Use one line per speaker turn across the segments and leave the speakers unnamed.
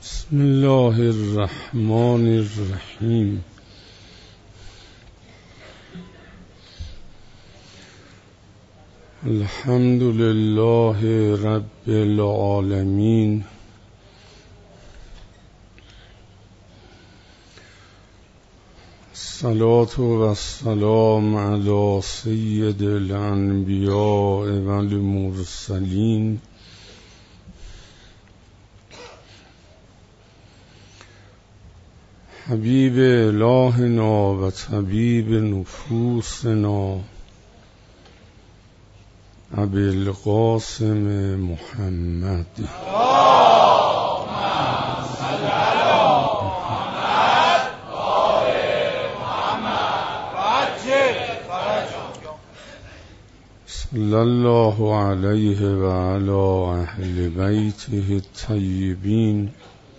بسم الله الرحمن الرحیم. الحمد لله رب العالمین. الصلاة و السلام علی سید الانبیاء و المرسلین حبیب الهنا و طبیب نفوسنا ابی القاسم محمد.
اللهم صل علی محمد و آل محمد و عجل فرجهم.
صلی الله علیه و علی اهل بیته الطیبین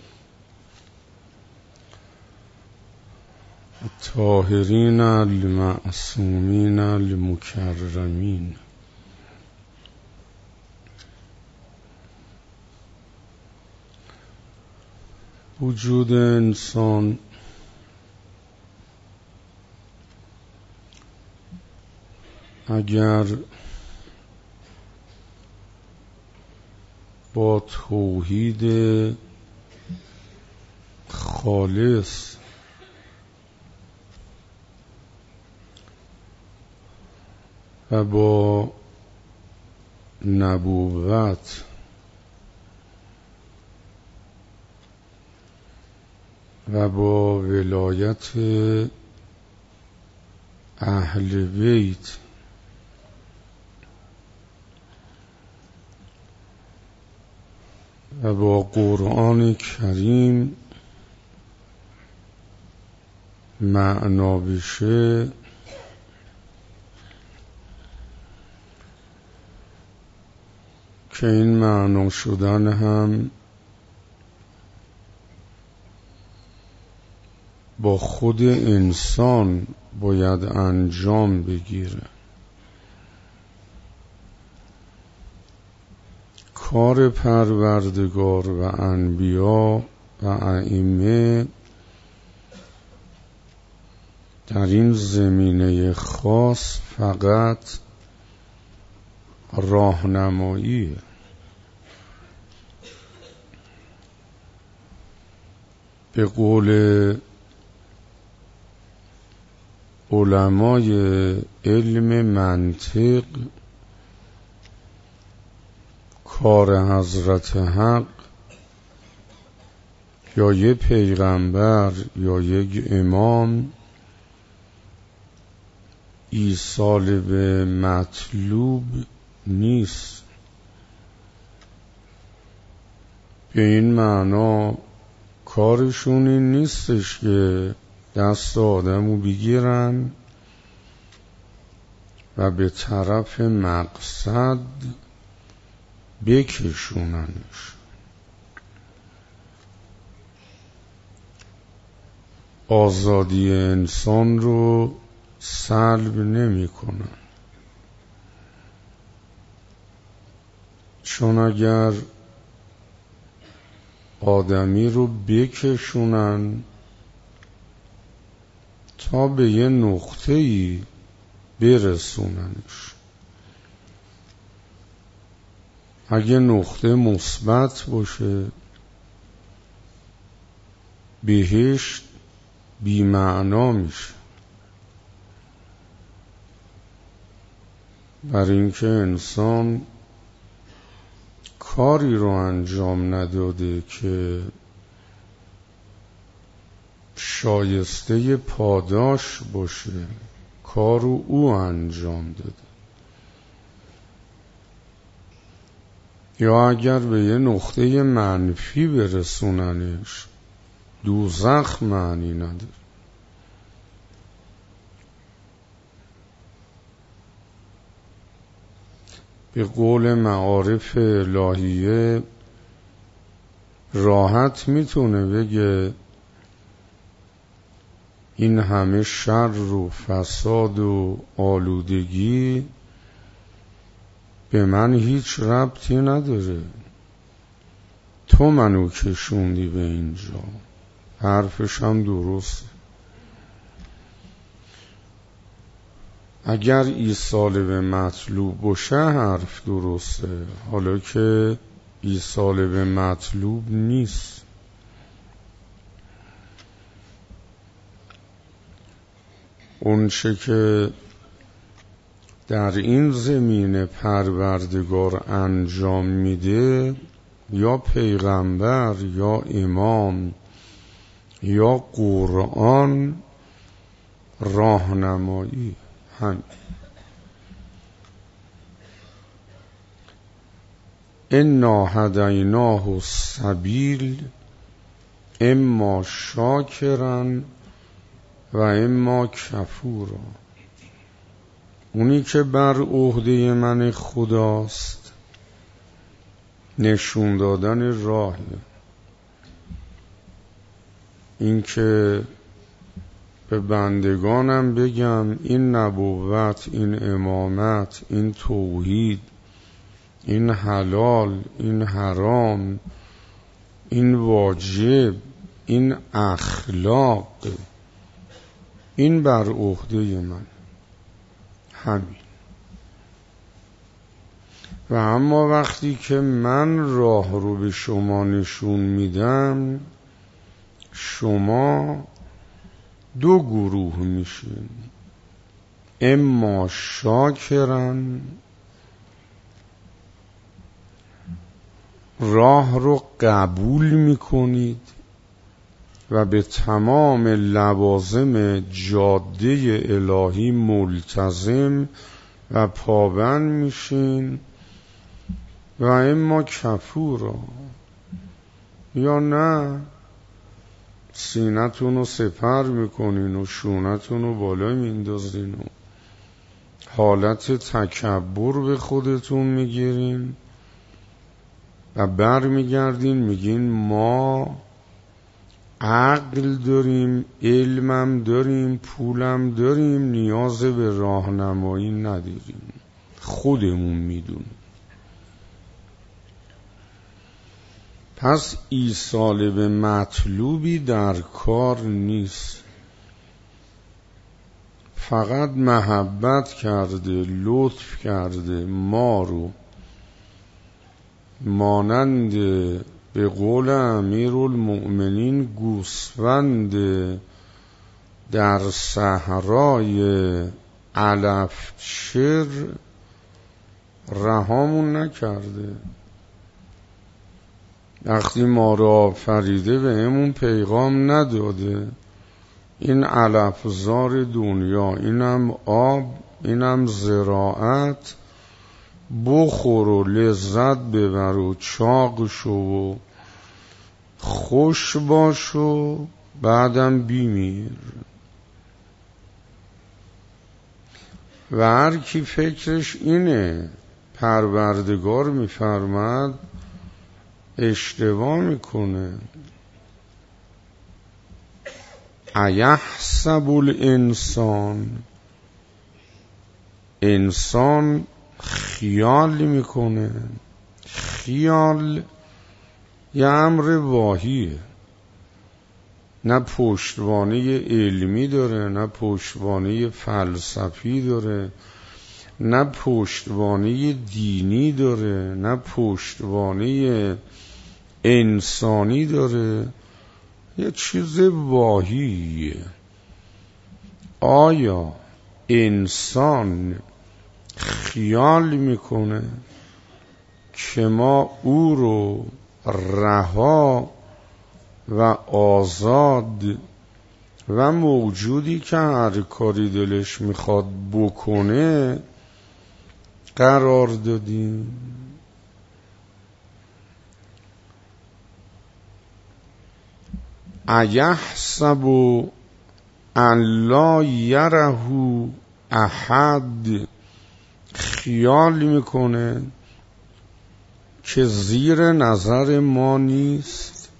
الطاهرین المعصومین المکرمین. وجود انسان اگر با توحید خالص و با نبوت و با ولایت اهل بیت و با قرآن کریم معنا بشه، که این معنا شدن هم با خود انسان باید انجام بگیره. کار پروردگار و انبیا و ائمه در این زمینه خاص فقط راهنماییه. به قول علمای علم منطق، کار حضرت حق یا یک پیغمبر یا یک امام ایصال به مطلوب نیست. به این معنا کارشون این نیستش که دست آدمو بگیرن و به طرف مقصد بکشوننش. آزادی انسان رو سلب نمی کنن، چون اگر آدمی رو بکشونن تا به یه نقطه‌ای برسوننش، اگه نقطه مثبت باشه بهشت بی معنا میشه. برای اینکه انسان کاری رو انجام نداده که شایسته پاداش باشه، کار رو او انجام داده. یا اگر به یه نقطه منفی برسوننش، دوزخ معنی نداره. به قول معارف الهیه راحت میتونه بگه این همه شر و فساد و آلودگی به من هیچ ربطی نداره، تو منو کشوندی به اینجا. حرفش هم درست. اگر ایصال به مطلوب باشه حرف درسته، حالا که ایصال به مطلوب نیست. اون چه که در این زمینه پروردگار انجام میده، یا پیغمبر یا امام یا قرآن، راهنمایی، همین. انا هدیناه السبیل اما شاکرا و اما کفورا. اونی که بر عهده من خداست نشون دادن راهه. این که به بندگانم بگم این نبوت، این امامت، این توحید، این حلال، این حرام، این واجب، این اخلاق، این بر عهده من، همین. و اما وقتی که من راه رو به شما نشون میدم، شما دو گروه میشین. اما شاکرن، راه رو قبول میکنید و به تمام لوازم جاده الهی ملتزم و پابند میشین. و اما کفورا، یا نه سینتون رو سپر میکنین و شونتون رو بالا میندازین و حالت تکبر به خودتون میگیرین و بر میگردین میگین ما عقل داریم، علمم داریم، پولم داریم، نیاز به راهنمایی نداریم، خودمون میدونیم. پس ایصال به مطلوبی در کار نیست. فقط محبت کرده، لطف کرده ما رو مانند به قول امیرالمؤمنین گوسفند در صحرای علفچر رهامون نکرده. وقتی ما رو آفریده به همون پیغام نداده این علفزار دنیا، اینم آب، اینم زراعت، بخور و لذت ببر و چاق شو و خوش باش و بعدم بیمیر. و هر کی فکرش اینه پروردگار میفرماد اشتباه میکنه. ایحسب الانسان، انسان خیال میکنه. خیال یه امر واهیه، نه پشتوانه علمی داره، نه پشتوانه فلسفی داره، نه پشتوانه دینی داره، نه پشتوانه انسانی داره. یه چیز واهیه. آیا انسان خیال میکنه که ما او رو رها و آزاد و موجودی که هر کاری دلش میخواد بکنه قرار دادیم؟ ایحسب ان لا یره احد، خیال میکنه که زیر نظر ما نیست.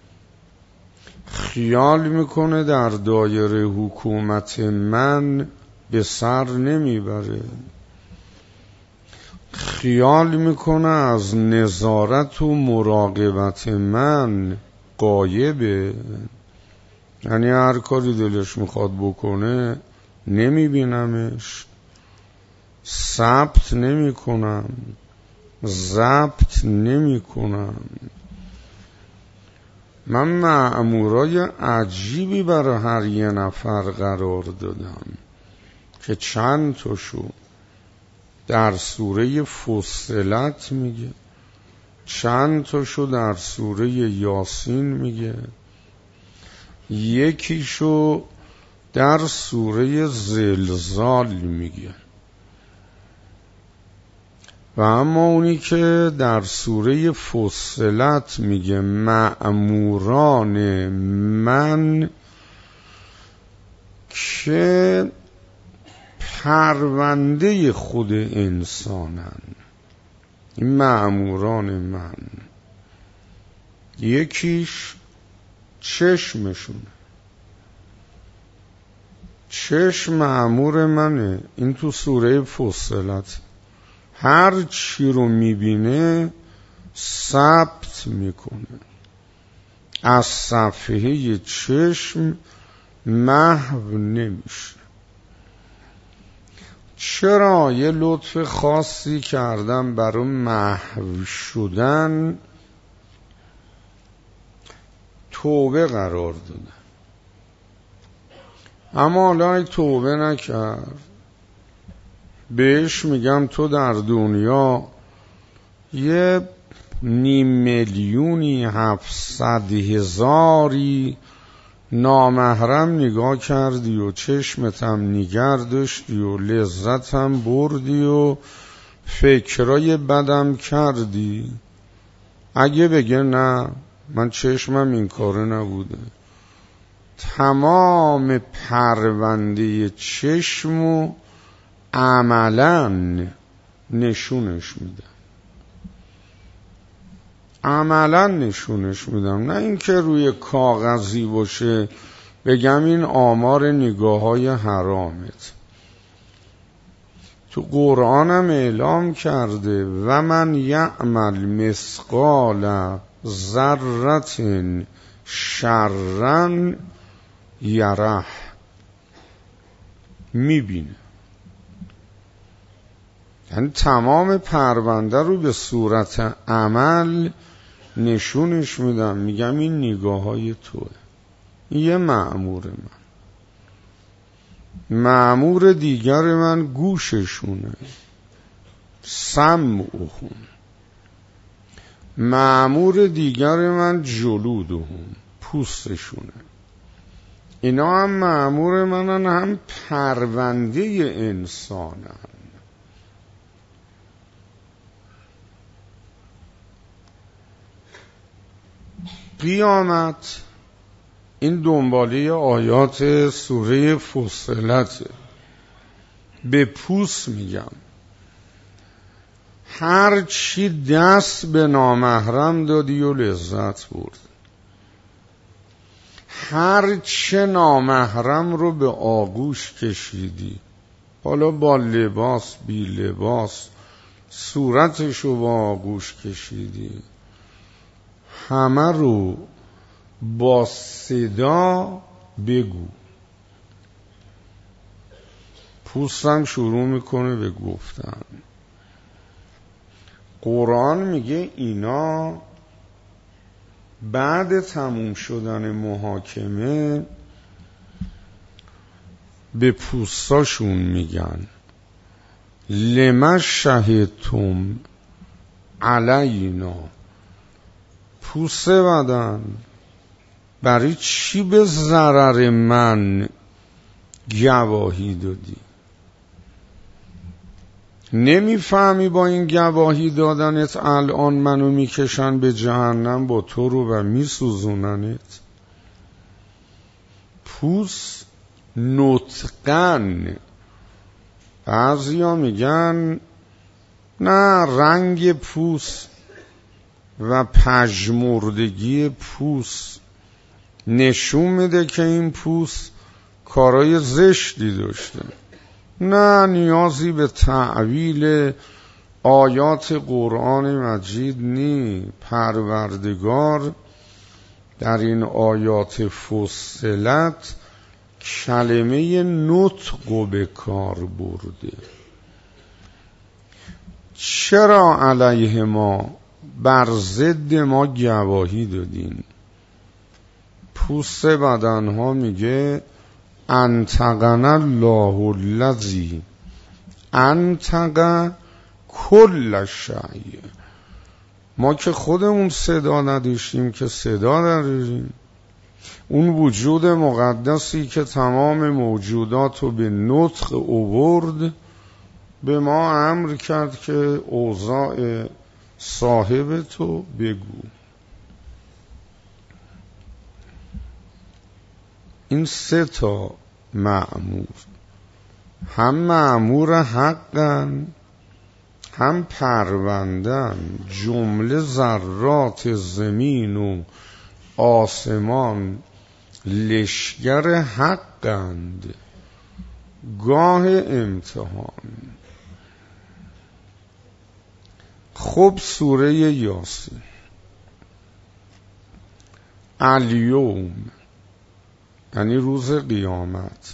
خیال میکنه در دایره حکومت من به سر نمیبره. خیال میکنه از نظارت و مراقبت من غایبه، یعنی هر کاری دلش میخواد بکنه نمیبینمش، ثبت نمیکنم، ضبط نمیکنم. من مأمورای عجیبی برای هر یه نفر قرار دادم که چند تاشو در سوره فصلت میگه، چند تاشو در سوره یاسین میگه، یکیشو در سوره زلزال میگه، و اما اونی که در سوره فصلت میگه مأموران من که پرونده خود انسانن، این مأموران من یکیش چشمشونه، چشم مأمور منه، این تو سوره فصلت، هر چی رو میبینه ثبت میکنه، از صفحه چشم محو نمیشه. چرا؟ یه لطف خاصی کردم برای محو شدن توبه قرار دادم، اما حالا توبه نکرد، بهش میگم تو در دنیا یه 5,700,000 نامحرم نگاه کردی و چشمتم نگر داشتی و لذتم بردی و فکرای بدم کردی. اگه بگه نه من چشمم این کاره نبوده، تمام پرونده چشمو عملاً نشونش میدم، عملاً نشونش میدم، نه اینکه روی کاغذی باشه بگم این آمار نگاه های حرامت. تو قرآنم اعلام کرده و من یعمل مثقال ذرة شرا یره، میبینه، یعنی تمام پرونده رو به صورت عمل نشونش میدم، میگم این نگاه های توه. یه مأمور من، مأمور دیگر من گوششونه، سمعهم، مأمور دیگر من جلودهم، پوستشونه. اینا هم مأمور منن، هم پرونده انسانن. قیامت این دنباله آیات سوره فصلت، به پوست میگم، هر چی دست به نامحرم دادی و لذت برد، هر چه نامحرم رو به آغوش کشیدی، حالا با لباس بی لباس، صورتش رو با آغوش کشیدی، همه رو با صدا بگو. پوستم شروع میکنه به گفتن. قرآن میگه اینا بعد تموم شدن محاکمه به پوستاشون میگن لما شهدتم علینا، پوست بدن برای چی به ضرر من گواهی دادی؟ نمیفهمی با این گواهی دادنت الان منو میکشن به جهنم با تو رو و میسوزوننت؟ پوست نطقن، بعضیا میگن نه، رنگ پوست و پژمردگی پوست نشون میده که این پوست کارای زشتی داشته. نه نیازی به تعویل آیات قرآن مجید نی، پروردگار در این آیات فصلت کلمه نطق به کار برده. چرا علیه ما بر ضد ما گواهی دادین؟ پوست بدنها میگه انطقنا الله الذی انطق کل شیء. ما که خودمون صدا نداشتیم که صدا داریم. اون وجود مقدسی که تمام موجودات رو به نطق آورد به ما امر کرد که اوضاع صاحب تو بگو. این 3 مأمور، هم مأمور حقن، هم پروندن. جمله ذرات زمین و آسمان لشگر حقند. گاه امتحان. خب سوره یاسین. الیوم یعنی روز قیامت.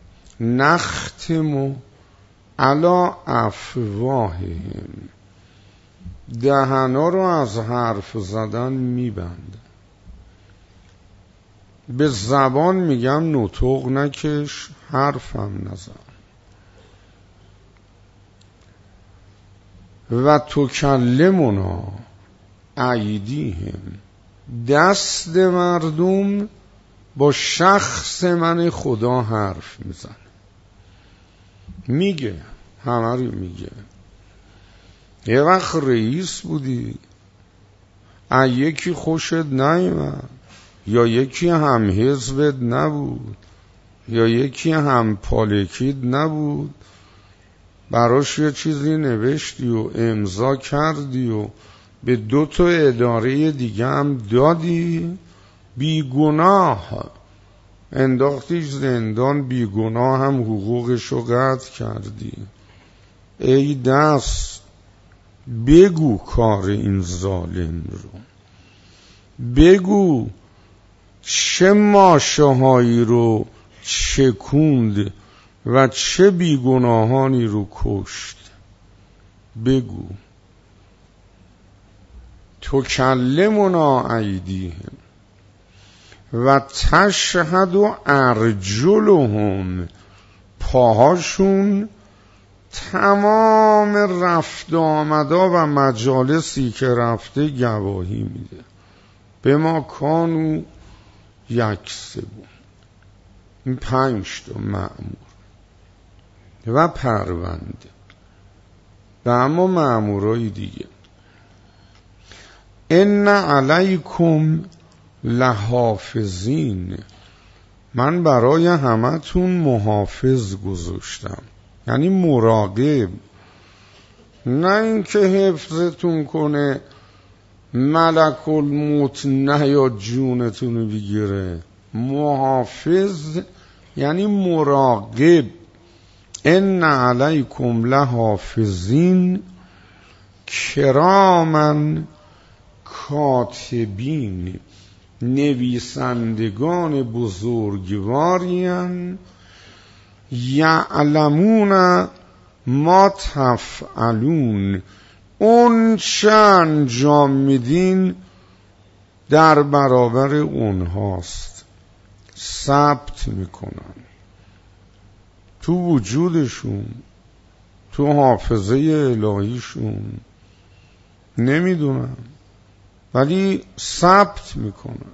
نختم علی افواههم، دهنا رو از حرف زدن میبند. به زبان میگم نطق نکش، حرفم نزن. و تکلمنا ایدیهم، دست مردم با شخص من خدا حرف میزنه. میگه، همه رو میگه. یه وقت رئیس بودی، یکی خوشت نیامد، یا یکی هم حزبت نبود، یا یکی هم پالیکید نبود، براش یه چیزی نوشتی و امضا کردی و به 2 اداره دیگه هم دادی، بیگناه انداختیش زندان، بیگناه هم حقوقشو قطع کردی. ای دست، بگو کار این ظالم رو، بگو چه ماشه‌هایی رو چکوند و چه بیگناهانی رو کشت. بگو. تکلمنا ایدیهم و تشهد ارجلهم، پاهاشون تمام رفت آمدا و مجالسی که رفته گواهی میده. به ما کانو یکسبون. این 5 مأمور و پرونده. و اما مأمورای دیگه. ان علیکم لحافظین، من برای همتون محافظ گذاشتم، یعنی مراقب. نه اینکه حفظتون کنه ملک الموت نه یا جونتون رو بگیره. محافظ یعنی مراقب. ان علیکم لحافظین کراما کاتبین، نویسندگان بزرگوارین، یعلمون ما تفعلون، اون چه انجام میدین در برابر اونهاست. ثبت میکنن تو وجودشون، تو حافظه الهیشون، نمیدونم ولی ثبت میکنن.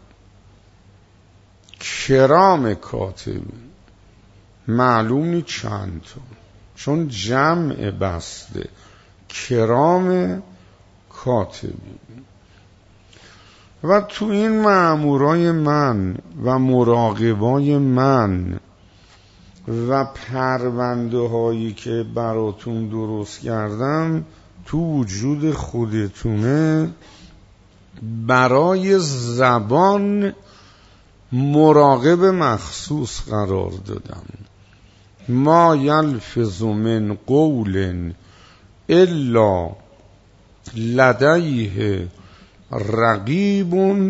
کرام کاتبین، معلوم نی چند تا، چون جمع بسته. کرام کاتبین. و تو این مأمورای من و مراقبای من و پرونده هایی که براتون درست کردم تو وجود خودتونه، برای زبان مراقب مخصوص قرار دادم. ما یلفظ من قول الا لدیه رقیب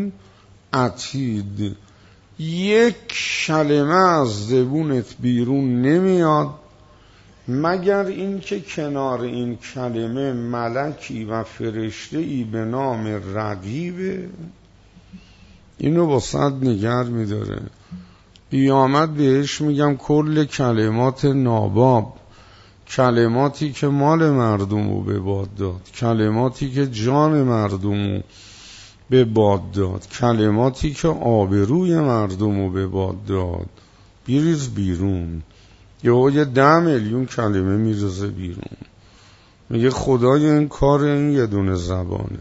عتید. یک کلمه از زبونت بیرون نمیاد مگر اینکه کنار این کلمه ملکی و فرشته‌ای به نام رقیبه اینو با صد نگر میداره. قیامت بهش میگم کل کلمات ناباب، کلماتی که مال مردمو به باد داد، کلماتی که جان مردمو به باد داد، کلماتی که آبروی مردمو به باد داد، بریز بیرون. یه 10 میلیون کلمه میرزه بیرون. میگه خدای این کار این یه دونه زبانه.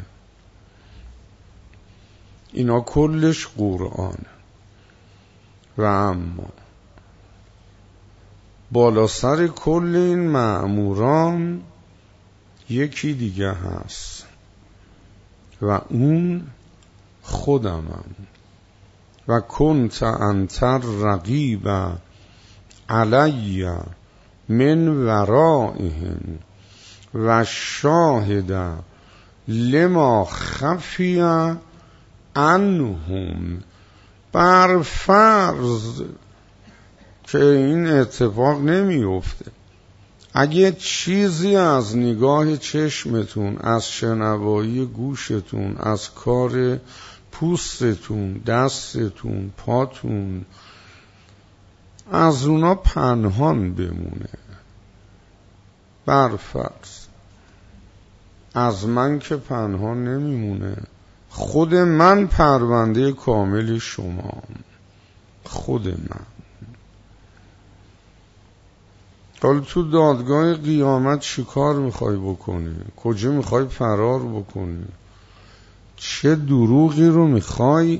اینا کلش قرآنه. و اما بالا سر کل این مأموران یکی دیگه هست و اون خودمم. و کنت انت رقیب علی من ورائهم و شاهد لما خفی عنهم. بر فرض که این اتفاق نمیفته، اگه چیزی از نگاه چشمتون، از شنوایی گوشتون، از کار پوستتون، دستتون، پاتون، از اونا پنهان بمونه، بر فرض از من که پنهان نمیمونه، خود من پرونده کامل شما، خود من. حالا تو دادگاه قیامت چی کار میخوای بکنی؟ کجا میخوای فرار بکنی؟ چه دروغی رو میخوای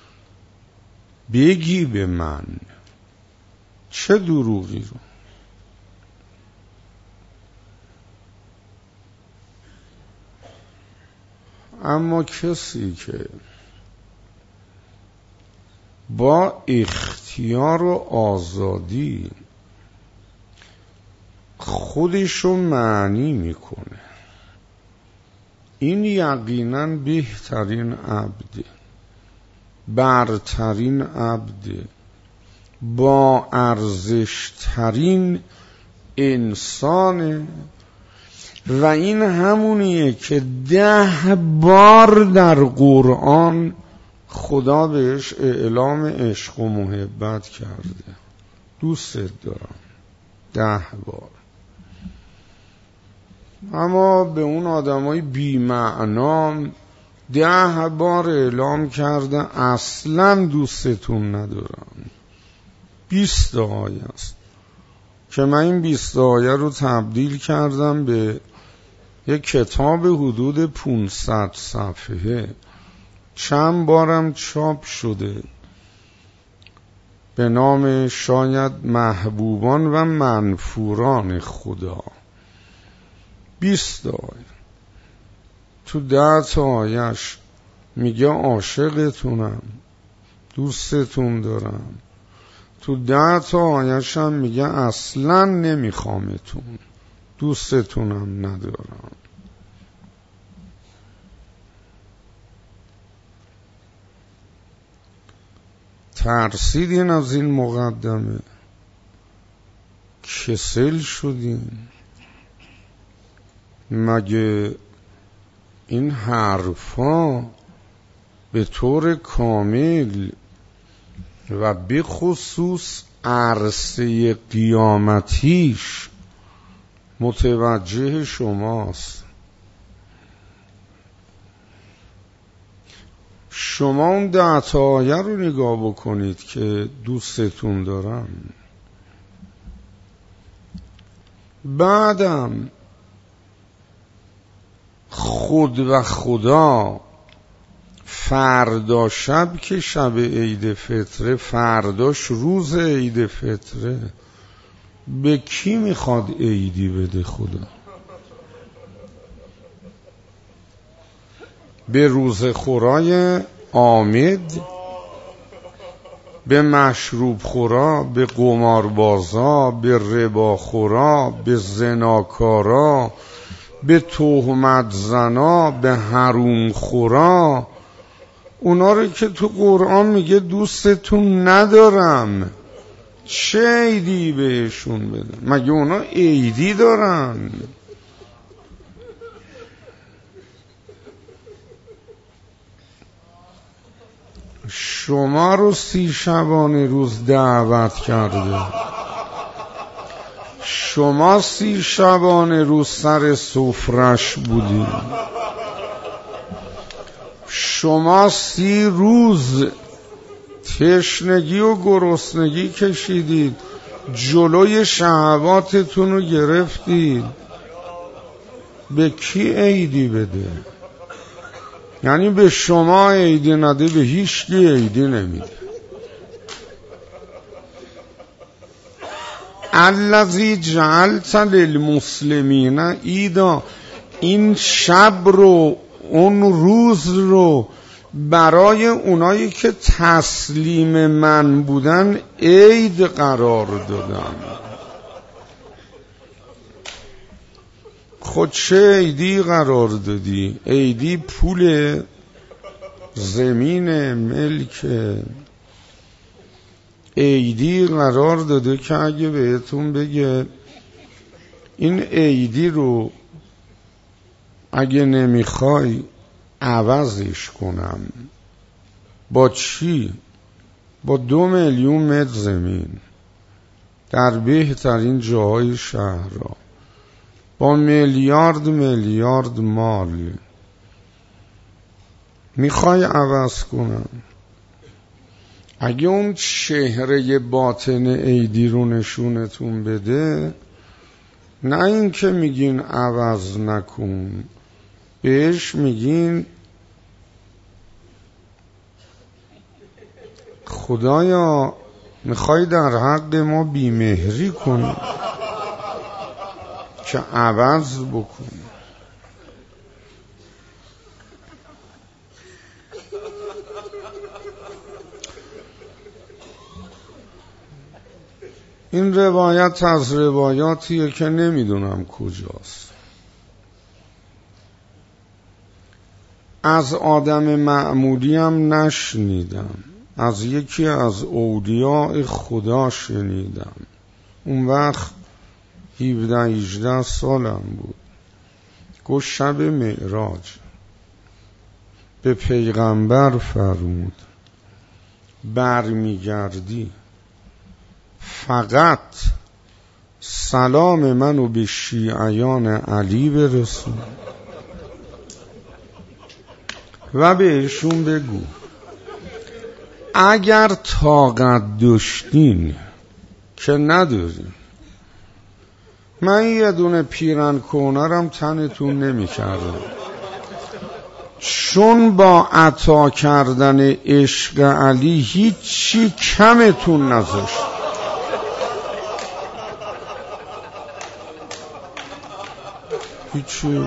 بگی به من؟ چه دروغی رو؟ اما کسی که با اختیار و آزادی خودشو معنی میکنه، این یقینا بهترین عبد، برترین عبد، با ارزشترین انسانه. و این همونیه که 10 بار در قرآن خدا بهش اعلام عشق و محبت کرده، دوستت دارم، 10 بار. اما به اون آدمای بی معنا 10 بار اعلام کرده اصلا دوستتون ندارم. 20 آیه است که من این 20 آیه رو تبدیل کردم به یک کتاب حدود 500 صفحه، چند بارم چاپ شده، به نام شاید محبوبان و منفوران خدا. 20 آیه، تو 10 تا آیهش میگه عاشقتونم، دوستتون دارم. تو 10 تا آیهش هم میگه اصلا نمیخوامتون، دوستتونم ندارم. ترسیدین از این مقدمه؟ کسل شدین؟ مگه این حرفا به طور کامل و به خصوص عرصه قیامتیش متوجه شماست؟ شما اون 10 تا آیه رو نگاه بکنید که دوستتون دارم. بعدم خود و خدا فردا شب که شب عید فطره، فرداش روز عید فطره، به کی میخواد عیدی بده خدا؟ به روز خورای آمد، به مشروب خورا، به قماربازا، به ربا خورا، به زناکارا، به تهمت زنا، به حروم خورا، اونا رو که تو قرآن میگه دوستتون ندارم، چه عیدی بهشون بده؟ مگه اونا عیدی دارن؟ شما رو 30 شبانه روز دعوت کرده، شما 30 شبانه روز سر سفرش بودی، شما 30 روز تشنگی و گرسنگی کشیدید، جلوی شهواتتون رو گرفتید، به کی عیدی بده؟ یعنی به شما عیدی نده، به هیچ کی عیدی نمیده. الذی جعلت للمسلمین عیدا، این شب رو، اون روز رو برای اونایی که تسلیم من بودن عید قرار دادم. خود چه عیدی قرار دادی؟ عیدی پول، زمین، ملک، عیدی قرار داده که اگه بهتون بگه این عیدی رو اگه نمیخوای عوضش کنم، با چی؟ با 2 میلیون متر زمین در بهترین جاهای شهرها، با میلیارد مال، میخوای عوض کنم؟ اگه اون چهره باطن عیدی رو نشونتون بده، نه این که میگین عوض نکن، بهش میگین خدایا میخوای در حق ما بیمهری کنی که عوض بکن. این روایت از روایاتیه که نمیدونم کجاست، از آدم معمولی هم نشنیدم، از یکی از اولیاء خدا شنیدم. اون وقت 17-18 سالم بود. گفت شب معراج به پیغمبر فرمود برمیگردی فقط سلام منو به شیعیان علی برسون و بهشون بگو اگر طاقت داشتین که ندارین، من یه دونه پیرن کهنه‌رم تنتون نمی کردم، چون با عطا کردن عشق علی هیچی کمتون نذاشت. هیچی.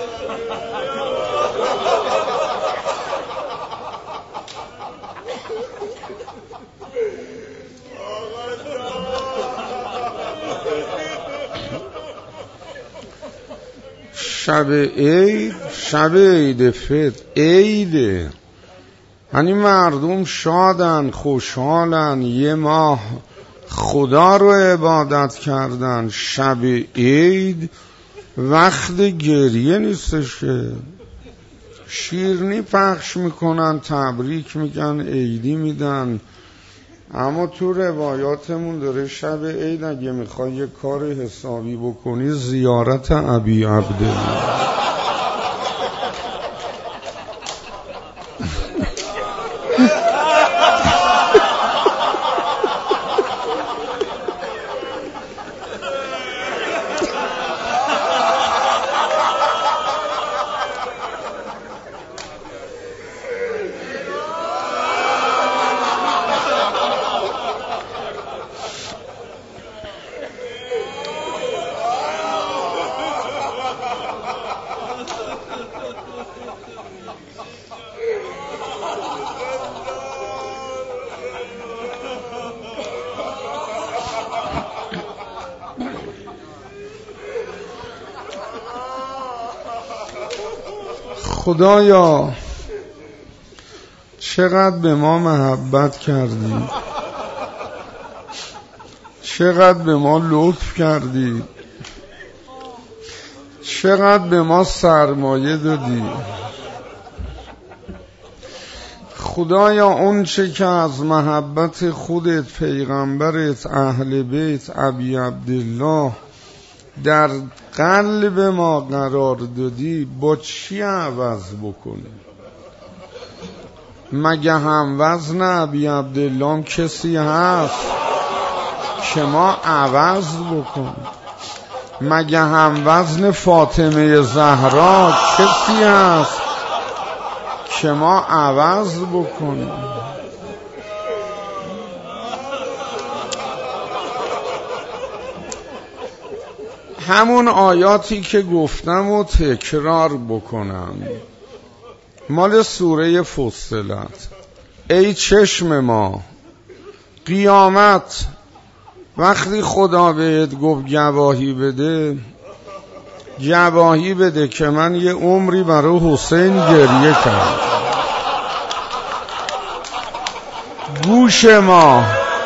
شب عید فطر عیده، یعنی مردم شادن، خوشحالن، یه ماه خدا رو عبادت کردن. شب عید وقت گریه نیستش که شیرینی پخش میکنن، تبریک میگن، عیدی میدن. اما تو روایاتمون داره شب عید اگه میخوای یه کار حسابی بکنی زیارت ابی عبدالله. خدایا چقدر به ما محبت کردی، چقدر به ما لطف کردی، چقدر به ما سرمایه دادی. خدایا اون چه که از محبت خودت، پیغمبرت، اهل بیت، ابی عبدالله در قلب ما قرار دادی، با چی عوض بکنی؟ مگه هم وزن ابی عبدالله کسی هست که ما عوض بکنیم؟ مگه هم وزن فاطمه زهرا کسی هست که ما عوض بکنیم؟ همون آیاتی که گفتم و تکرار بکنم، مال سوره فصلت. ای چشم ما، قیامت وقتی خدا بهت گفت گواهی بده، گواهی بده که من یه عمری برای حسین گریه کردم. گوش ما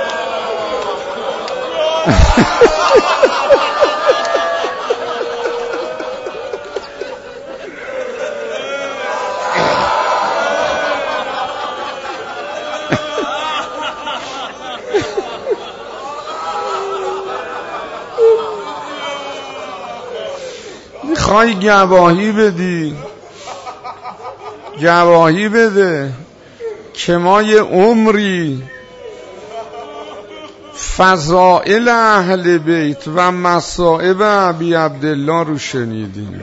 میخوای گواهی بدی، گواهی بده که ما یه عمری فضائل اهل بیت و مصائب ابی عبدالله رو شنیدیم.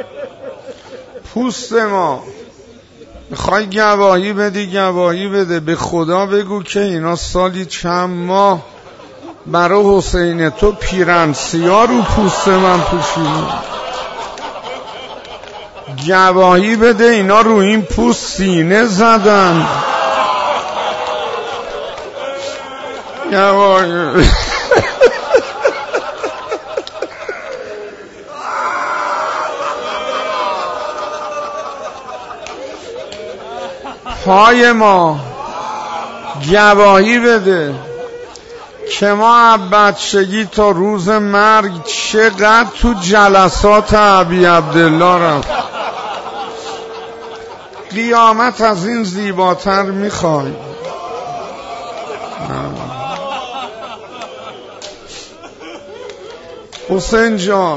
پوست ما میخوای گواهی بدی، گواهی بده. به خدا بگو که اینا سالی چند ماه برای حسین تو پیرنسیا رو پوست من پوشیدن. گواهی بده اینا رو این پوست سینه زدن. گواهی پای ما گواهی بده که ما بچگی تا روز مرگ چقدر تو جلسات ابی عبدالله رفت. قیامت از این زیباتر میخوای؟ حسین جان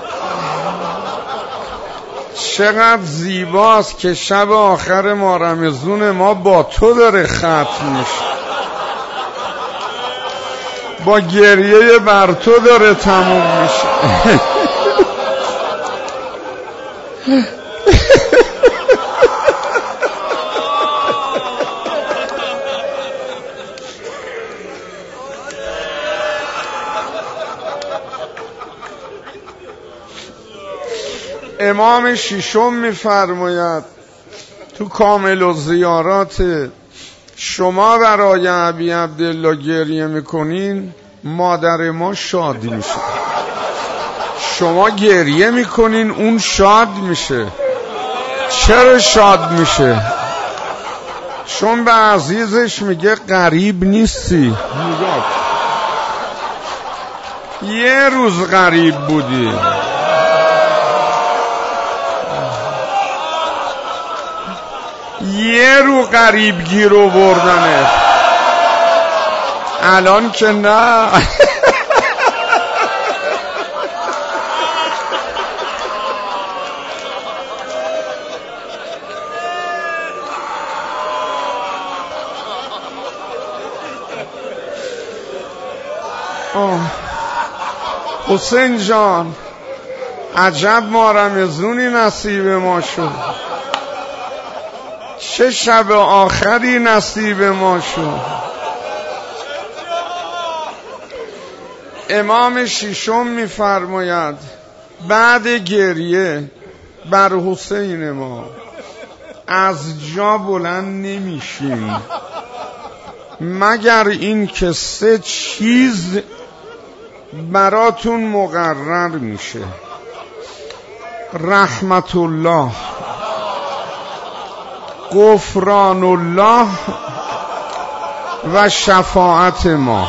چقدر زیباست که شب آخر ما رمضون ما با تو داره ختم میشه، با گریه بر تو داره تموم میشه. امام ششم میفرماید تو کامل الزیارات، شما برای ابی عبدالله گریه میکنین، مادر ما شاد میشه. شما گریه میکنین، اون شاد میشه. چرا شاد میشه؟ چون به عزیزش میگه غریب نیستی. یه روز غریب بودی، یه رو غریب گیر آوردنه، الان که نه. حسین جان عجب ما رمضونی نصیب ما شد، چه شب آخری نصیب ما شد. امام ششم میفرماید بعد گریه بر حسین ما از جا بلند نمیشیم مگر این که سه چیز براتون مقرر میشه: رحمت الله، غفران الله و شفاعت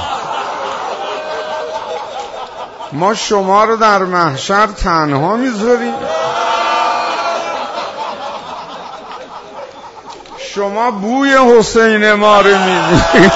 ما شما رو در محشر تنها میذاریم. شما بوی حسین ما رو میدید.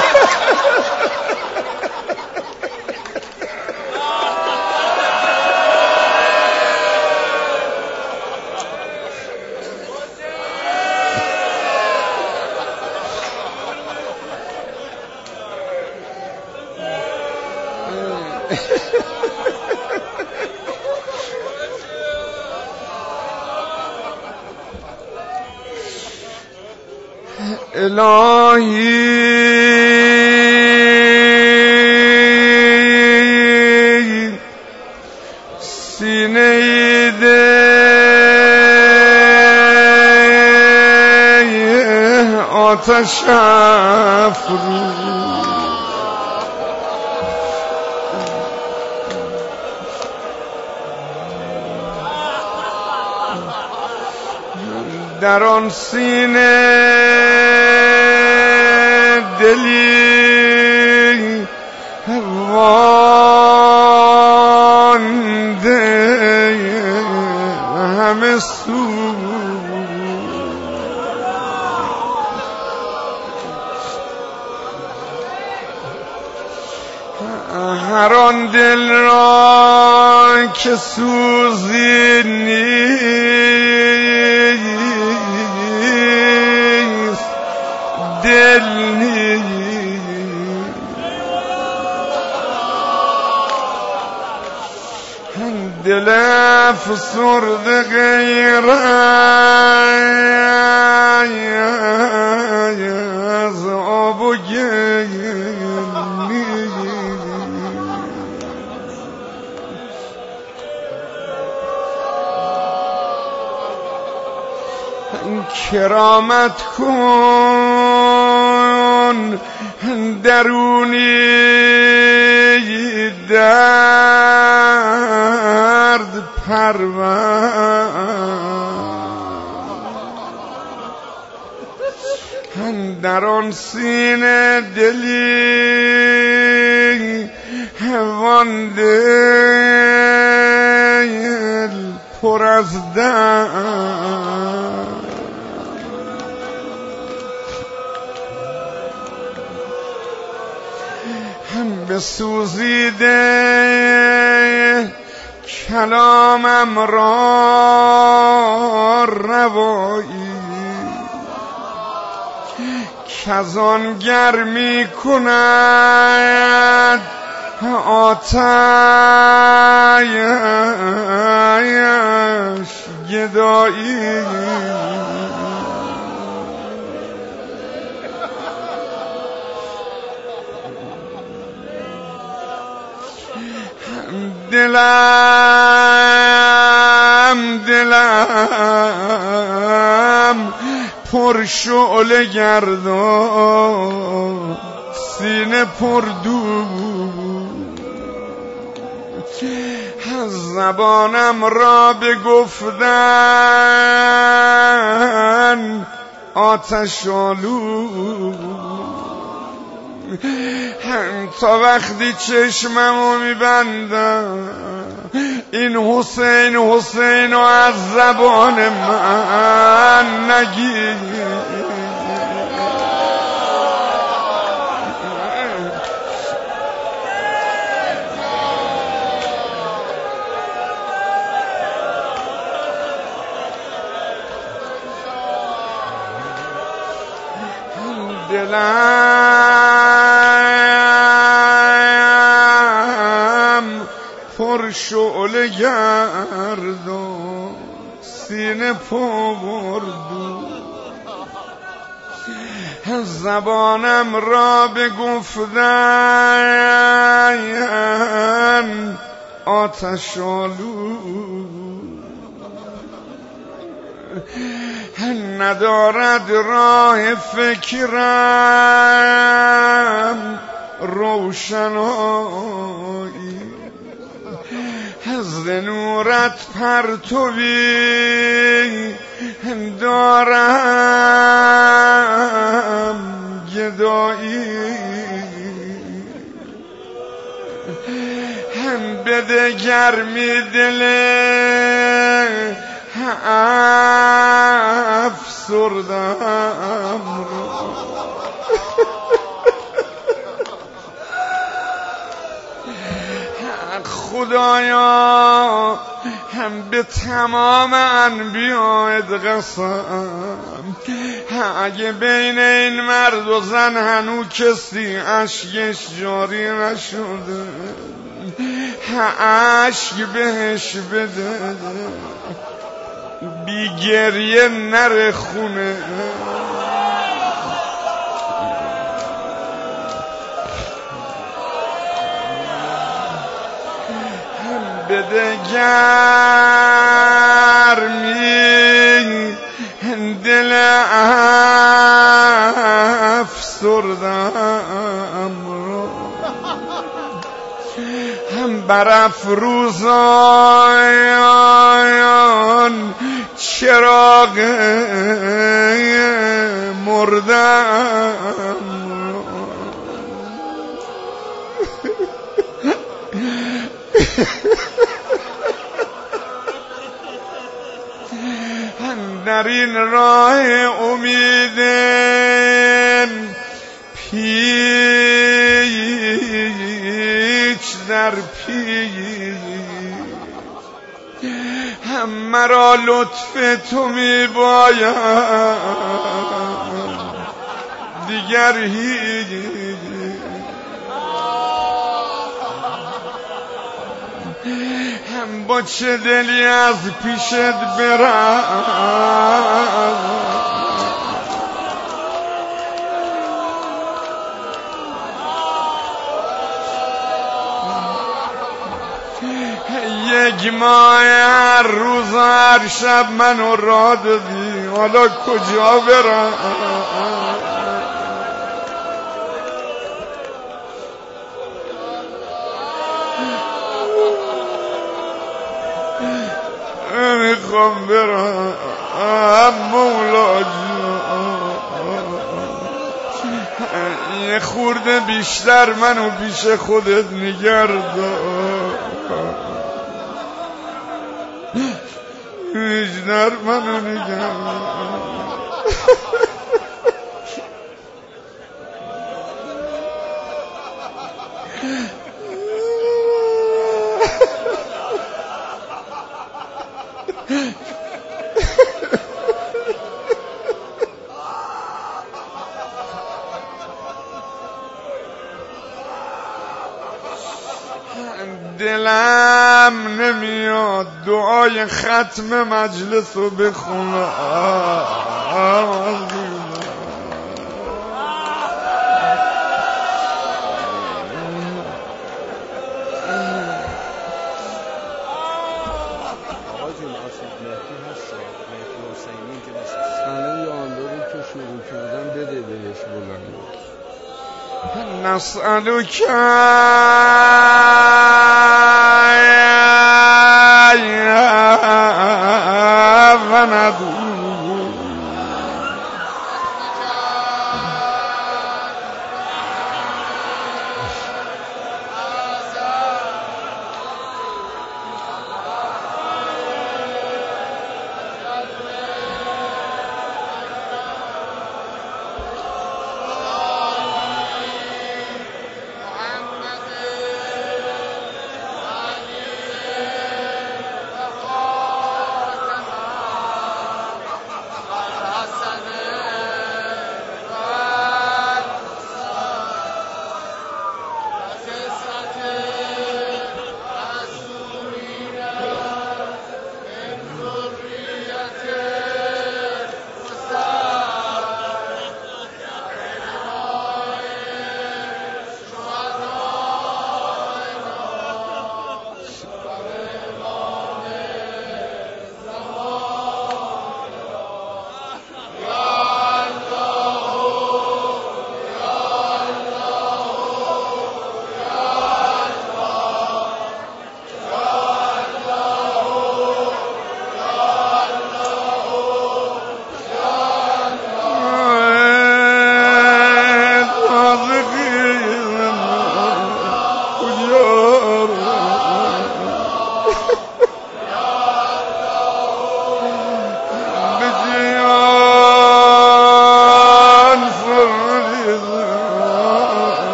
الهی سینه ده آتش افروز، در آن سینه دلی وانده همه سو، هر آن دل را که سوزی نیست، دل نیست، دل افسرده غیر از آب و گل کرامت کن درونی درد پرور، در آن سینه دلی وان دل پر از درد، بسوزیده کلامم را روایی کزان گرمی کند آتش گدایی، دلم پر شعله گردان، سینه پر دود، زبانم را بگفتن آتش آلود، تا وقتی چشممو میبندم این حسین حسین و از زبان من نگی، دلم پر شعله گردان، سینه پر دود، زبانم را بگفتن آتش آلود، ندارد راه فکرم روشنایی، ز نورت پرتوی دارم گدایی بده گرمی دل افسردم خدایا هم به تمام انبیاءت قسم اگه بین این مرد و زن هنو کسی اشکش جاری نشده اشک بهش بده بی گریه نره خونه بده گرمی دل افسردم هم برافروزان چراغ مردم در این راه امید پیچ در پیچ هم مرا لطف تو می باید دیگر هیچ هم با چه دلی از پیشت برم یک ماه هر روز هر شب منو راه دادی حالا کجا برم میخوام برم مولا جان یه خورده بیشتر منو پیش خودت نگردار بیشتر منو نگردار دلم نمیاد دعای ختم مجلس رو بخونم نسألك وندعو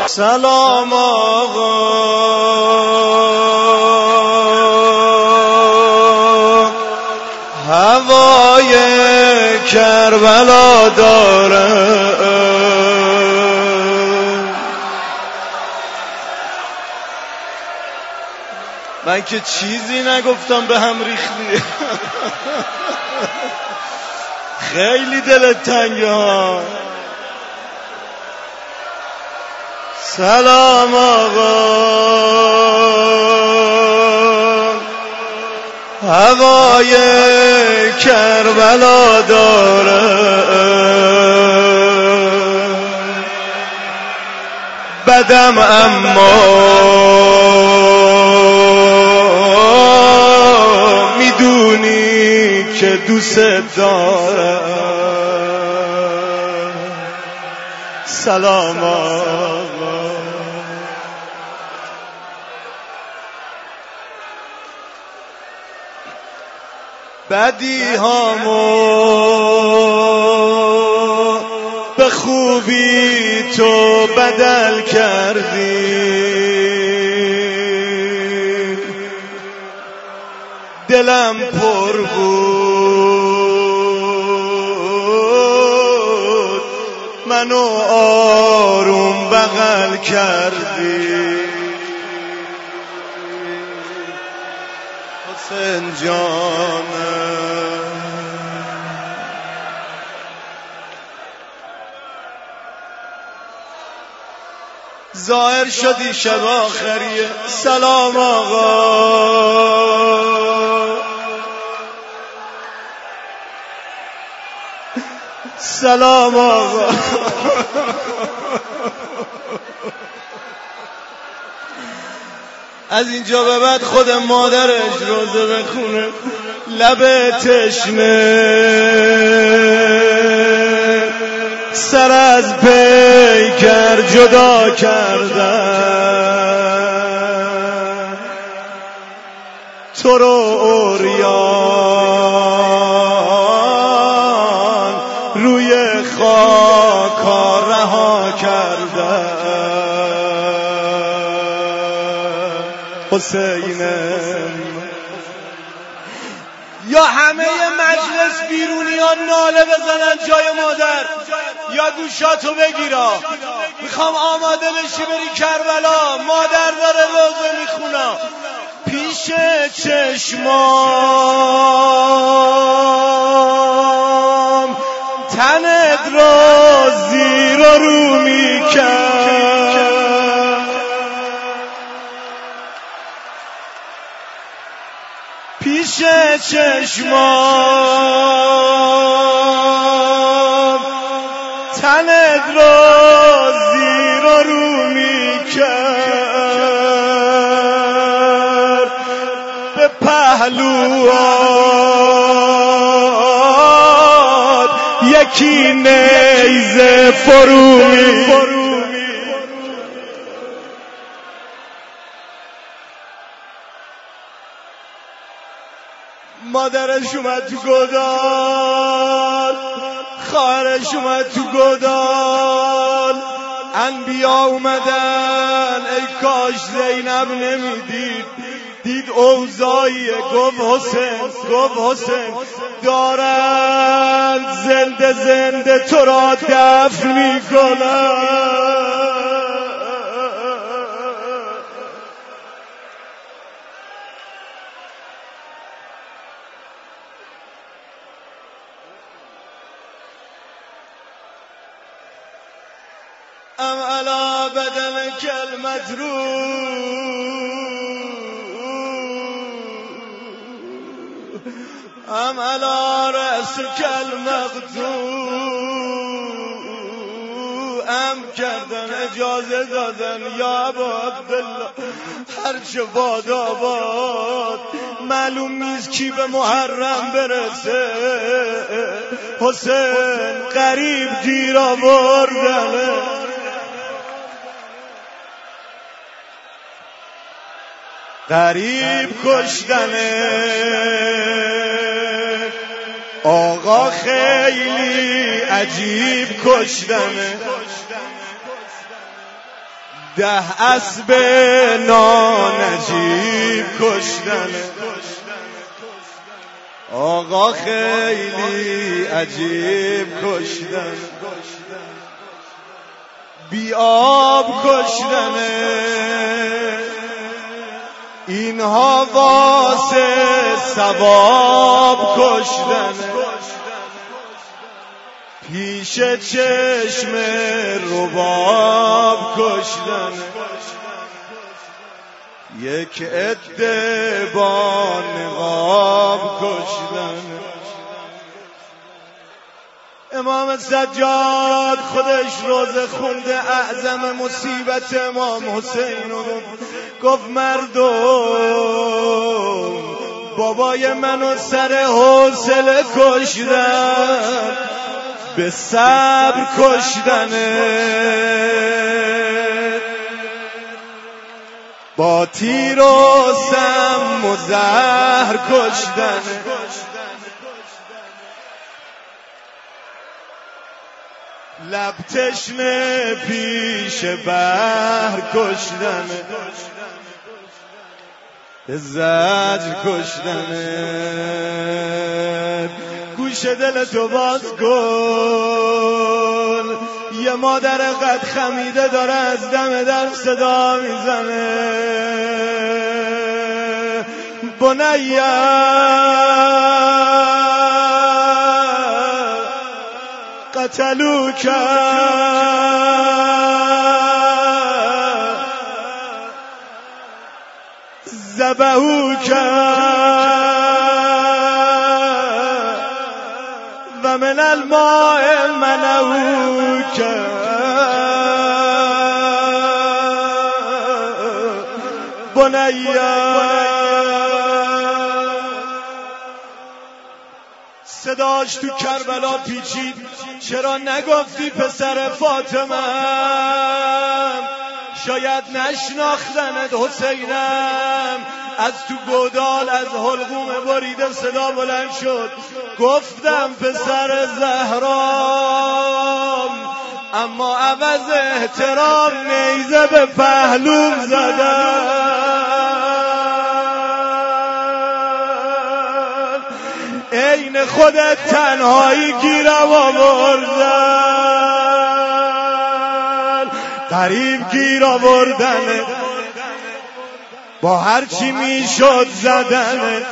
سلام آقا هوای کربلا داره من که چیزی نگفتم به هم ریختی خیلی دلت تنگه ها سلام آقا هوای کربلا داره بدم اما میدونی که دوست داره سلام آقا بدی هامو به خوبی تو بدل کردی دلم پر بود منو آروم بغل کردی حسین جانم ظاهر شدی شب آخریه سلام آقا سلام آقا از اینجا به بعد خود مادرش روزه بخونه لب تشنه سر از پیکر جدا کردن تو رو عریان روی خاک رها کردن حسینم یا همه مجلس بیرونیان ناله بزنن جای مادر یا گوشاتو بگیرا میخوام آماده بشی بری کربلا مادر داره روزه میخونا پیش چشمام تنت رو زیر و رو میکرد پیش چشمام تنت رو زیر و رو میکرد به پهلوات یکی نیزه فرو می مادرش اومد تو گودال خواهرش اومد تو گودال انبیا اومدن ای کاش زینب نمیدید دید اوضاعیه گفت حسین دارن زنده تو را دفن میکنن ام علا بدنک المجروح ام علا رأسک المقطوع ام کردن اجازه دادن یا ابا عبدالله هرچه باد آباد معلوم نیست کی به محرم برسه حسین قریب گیر آوردنه قریب کشتنه آقا خیلی عجیب کشتنه 10 اسب نانجیب کشتن آقا خیلی عجیب کشتن بی آب کشتن اینها واسه ثواب کشتن پیش چشم رباب کشتن یک عده با نقاب کشتن امام سجاد خودش روزه خونده اعظم مصیبت امام حسین گفت مردم بابای منو سر حوصله کشتن به صبر کشتنه با تیر و سم و زهر کشتنه لب تشنه پیش بحر کشتنه زجر کشتنه گوش دل تو باز کن یه مادر قد خمیده داره از دم در صدا میزنه بنیا قتلوک ذبحوک و من الماء منعوک بنیا صداش تو کربلا پیچید چرا نگفتی پسر فاطمه شاید نشناختنت حسینم از تو گودال از حلقوم بریده صدا بلند شد گفتم پسر زهرام اما عوض احترام نیزه به پهلوم زدن عین خودت تنهایی گیرم آوردن قریب گیر آوردن با هر چی میشد زدن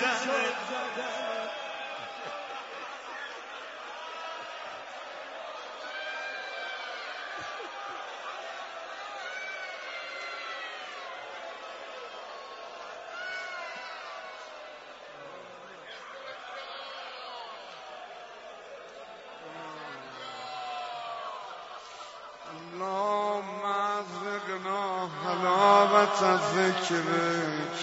اللهم ارزقنا حلاوة ذکرک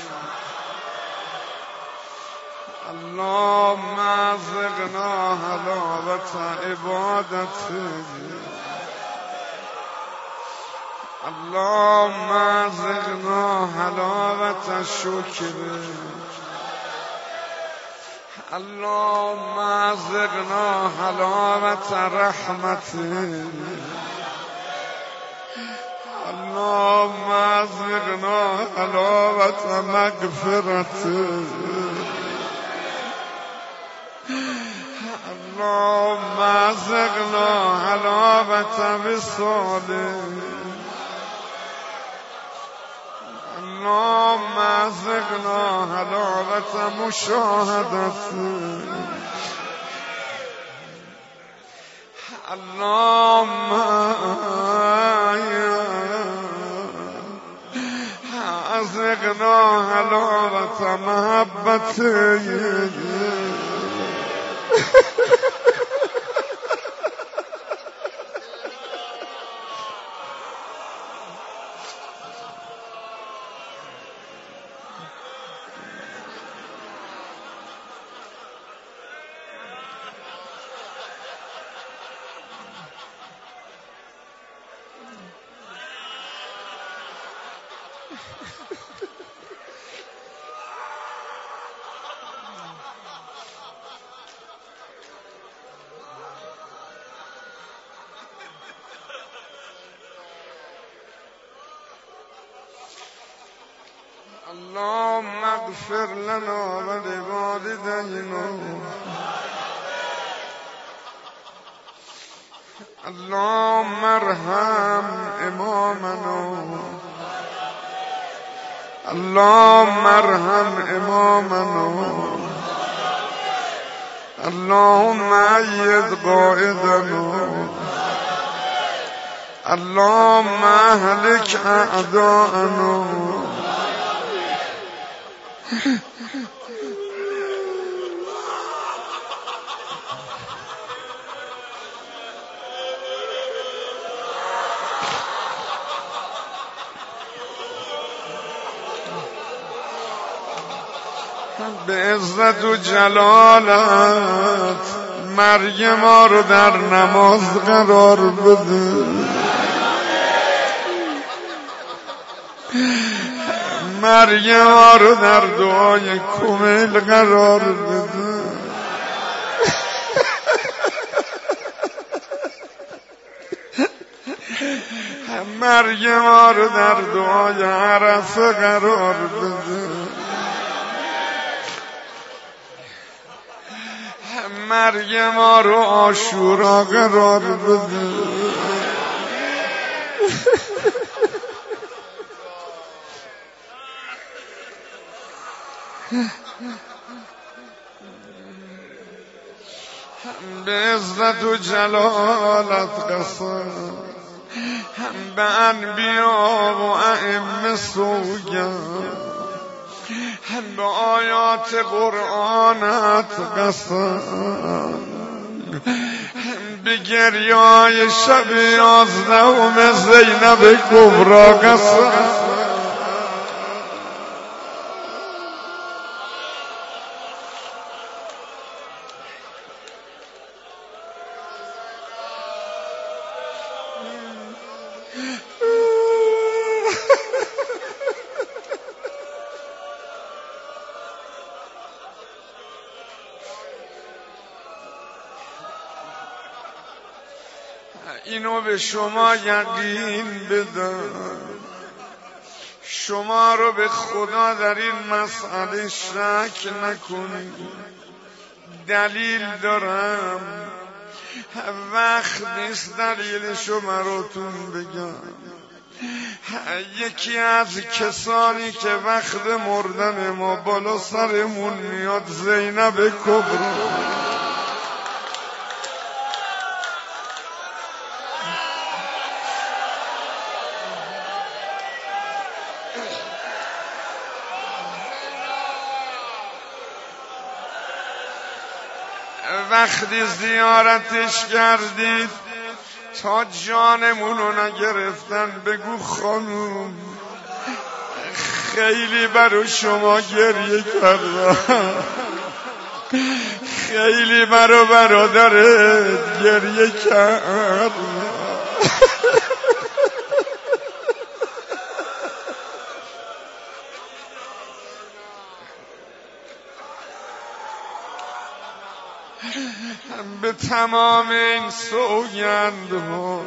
اللهم ارزقنا حلاوة عبادتک اللهم ارزقنا حلاوة شکرک اللهم ارزقنا حلاوة رحمتک اللهم ارزقنا حلاوة مغفرتك اللهم ارزقنا حلاوة وصالك اللهم ارزقنا حلاوة مشاهدتك اللهم ارزقنا حلاوة محبتك اللهم اغفر لنا ولوالدينا اللهم ارحم امامنا اللهم ارحم امامنا اللهم ايد قائدنا اللهم اهلك اعداءنا به عزت و جلالت مرگ ما رو در نماز قرار بده مرگ ما رو در دعای کمیل قرار بده مرگ ما رو در دعای عرفه قرار بده مرگ ما رو عاشورا قرار بده به عزت و جلالت قسم به انبیا و ائمه سوگند به آیات قرآنت قسم به گریای شب 11 زینب کبری قسم اینو به شما یقین بدم شما رو به خدا در این مسئله شک نکنید دلیل دارم وقت نیست دلیلشو براتون بگم یکی از کسانی که وقت مردن ما بالا سرمون میاد زینب کبری وقتی زیارتش کردید تا جانمونو نگرفتن بگو خانوم خیلی برای شما گریه کردم خیلی برای برادرت گریه کردم به تمام این سوگندها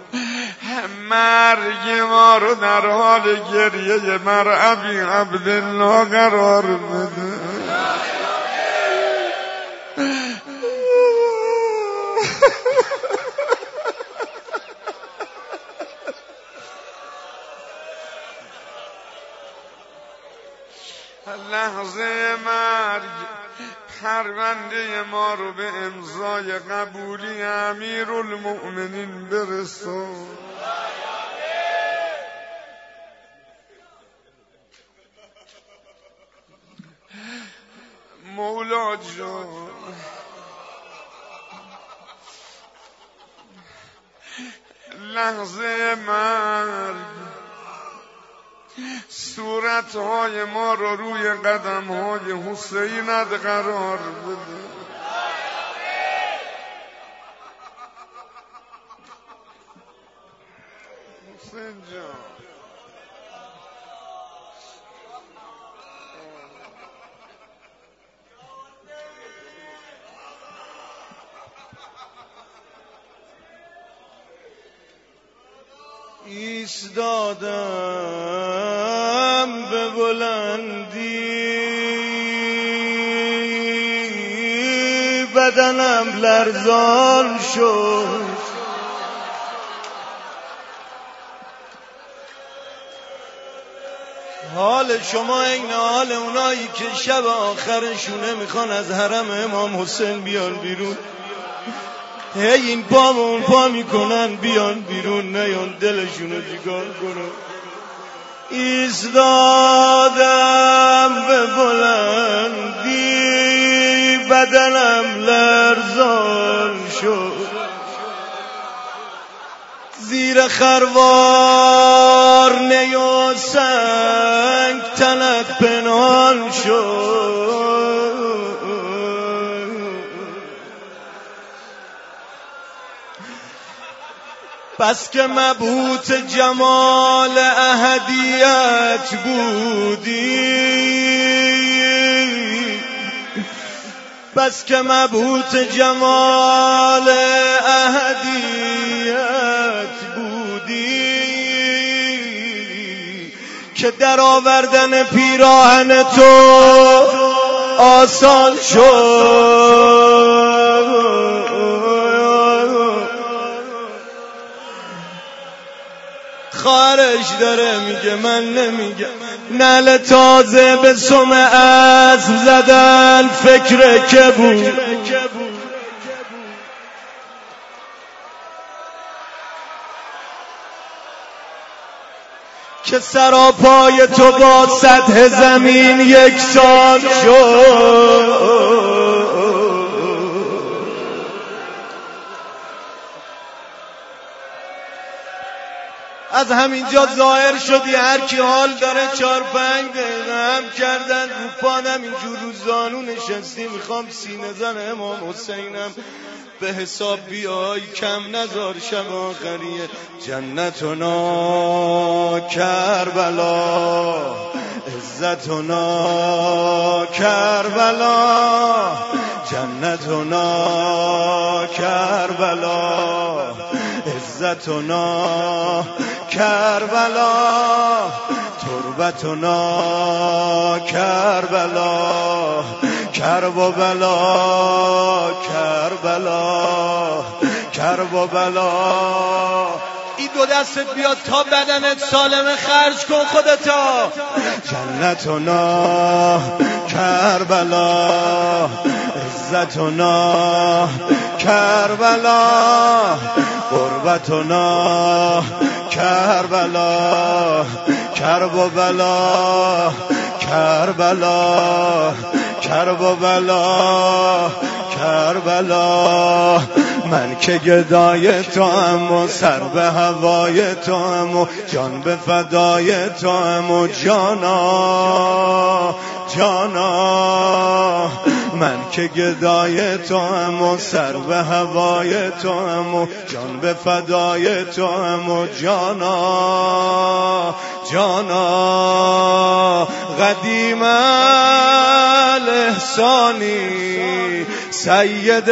مرگ ما رو در حال گریه مرعبی عبدالله قرار بده لحظه مرگ پرونده ما رو به امضای قبولی امیرالمؤمنین برسون مولا جان لحظه مرگ صورتهای ما رو روی قدمهای حسینت قرار بده حسین جان
ایستادم به بلندی بدنم لرزان شد. حال شما این حال اونایی که شب آخرشونه میخوان از حرم امام حسین بیان بیرون، هی این پا به اون پا میکنن بیان بیرون، نیان دلشونو جیگار کنن. ایستادم به بلندی بدنم لرزان شد، زیر خروار نی و سنگ تنت پنهان شد. بس که مبهوت جمال احدیت بودی، بس که مبهوت جمال احدیت بودی که در آوردن پیراهن تو آسان شد. خواهرش داره میگه من نمیگم، نعل تازه به سم اسب زدن فکر که بود، که سراپای تو با سطح زمین یکسان شد. از همینجا ظاهر شدی هر کی حال داره 4-5 دقیقه هم کردن رو پانم اینجور رو زانو نشستی، میخوام سینه زن امام حسینم به حساب بیای، کم نزار شب آخریه. جنتنا کربلا، عزتنا کربلا، جنتنا کربلا، عزتنا کربلا، تربتنا کربلا، کرب و بلا کربلا، کرب و بلا. این دو دستت بیاد تا بدنت سالم، خرج کن خودتا. جنتنا کربلا، عزتنا کربلا، قربتنا کربلا، کرب و بلا کربلا، کرب و بلا کربلا. من که گدای تو هم و سر به هوای تو هم و جان به فدای تو هم و جانا جانا. من که گدای تو هم و سر به هوای تو هم و جان به فدای تو هم و جانا جانا. قدیم الاحسانی سید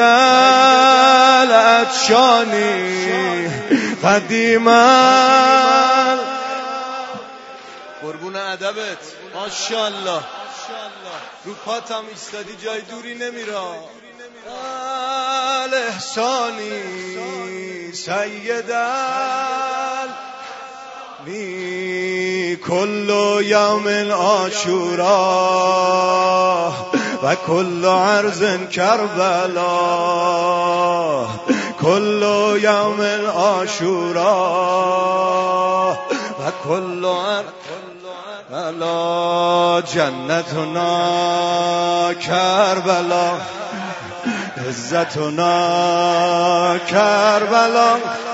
العطشانی، قدیم قربون ادبت ماشاءالله. رو پاتم ایستادی جای دوری نمیرا. الاحسانی سید العطشانی، کل یوم عاشورا و کل عرض کربلا، کل یوم عاشورا و کل عرض کربلا. جنتنا کربلا، عزتنا کربلا،